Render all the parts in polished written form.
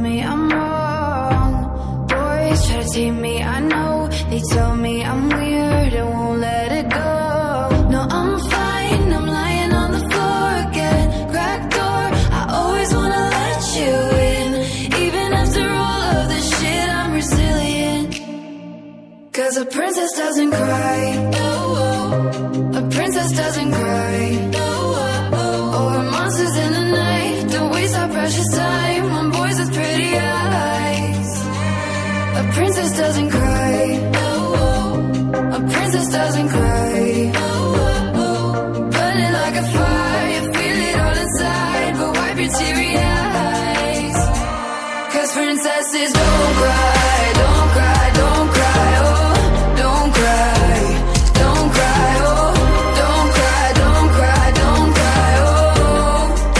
me I'm wrong. Boys try to tame me, I know. They tell me I'm weird and won't let it go. No, I'm fine, I'm lying on the floor again. Cracked door, I always wanna let you in. Even after all of this shit, I'm resilient. Cause a princess doesn't cry. A princess doesn't cry. Over monsters in the night, don't waste our precious time on boys with pretty eyes. A princess doesn't cry. A princess doesn't cry. Burning like a fire, you feel it all inside, but wipe your teary eyes. Cause princesses don't cry, don't cry, don't cry, oh, don't cry, don't cry, oh, don't cry, don't cry, don't cry, oh.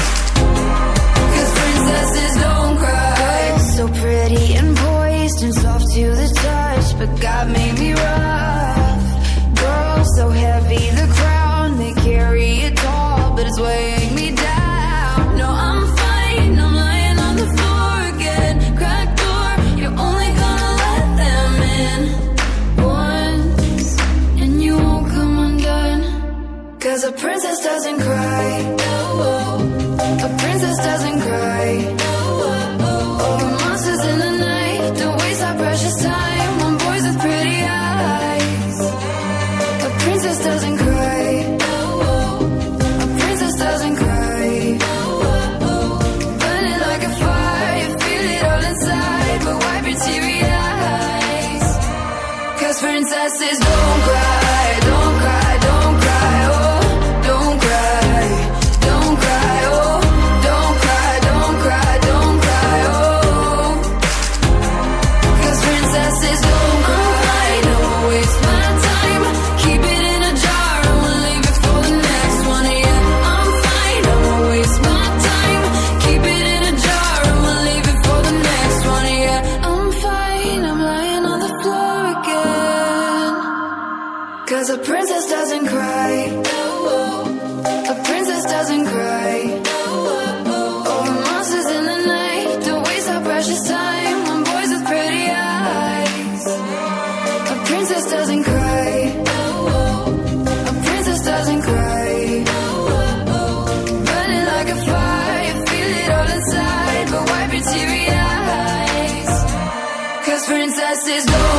Cause princesses don't cry. So pretty and poised and soft to the touch, but God made me rough. Girls so heavy, the crown, they carry it tall, but it's weighing me down. No, I'm fine, I'm lying on the floor again. Cracked door, you're only gonna let them in once, and you won't come undone. Cause a princess doesn't cry. A princess doesn't cry. Over monsters in the night, don't waste our precious time on boys with pretty eyes. A princess doesn't cry. A princess doesn't cry. Burning like a fire, you feel it all inside, but wipe your teary eyes. Cause princesses don't cry, don't cry, don't cry, oh, don't cry, don't cry, oh, don't cry, don't cry, don't cry, oh. Cause princesses don't cry, don't waste my time. Keep it in a jar and we'll leave it for the next one. Yeah, I'm fine, don't waste my time. Keep it in a jar and we'll leave it for the next one. Yeah, I'm fine, I'm lying on the floor again. Cause a princess doesn't cry. A princess doesn't cry. Over monsters in the night, don't waste our precious time on boys with pretty eyes. A princess doesn't cry. A princess doesn't cry. Burning like a fire, you feel it all inside, but wipe your teary eyes. Cause princesses don't